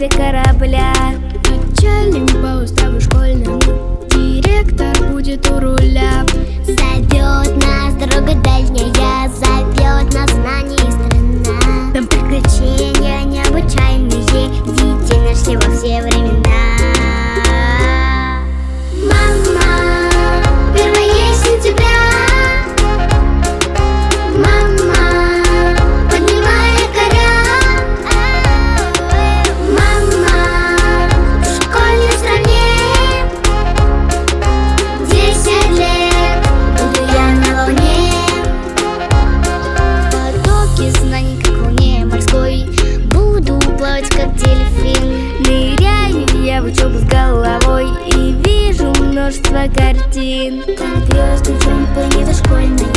корабля. Отчалим по уставу школьному, директор будет у руля. Зовет нас дорога дальняя, зовет нас знание и страна. Там приключения необычайные, детей нашли во все времена. Как дельфин, ныряю я в учебу с головой и вижу множество картин. как звезды в планеты школьной.